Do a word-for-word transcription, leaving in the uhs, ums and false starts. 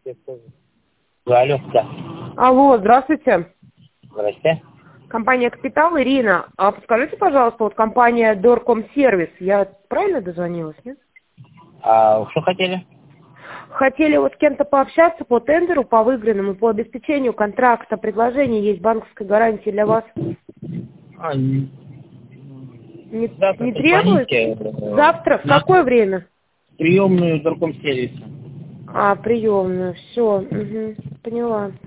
Алло, да. Алло, здравствуйте. Здрасте. Компания «Капитал», Ирина. А подскажите, пожалуйста, вот компания Дорком Сервис, я правильно дозвонилась, нет? А что хотели? Хотели вот с кем-то пообщаться по тендеру, по выигранному, по обеспечению контракта, предложение есть, банковской гарантии для вас. А, не, Не, завтра не позвоните. требуется? Завтра? В На какое время? приемную Дорком сервиса. А, приемную, все, поняла.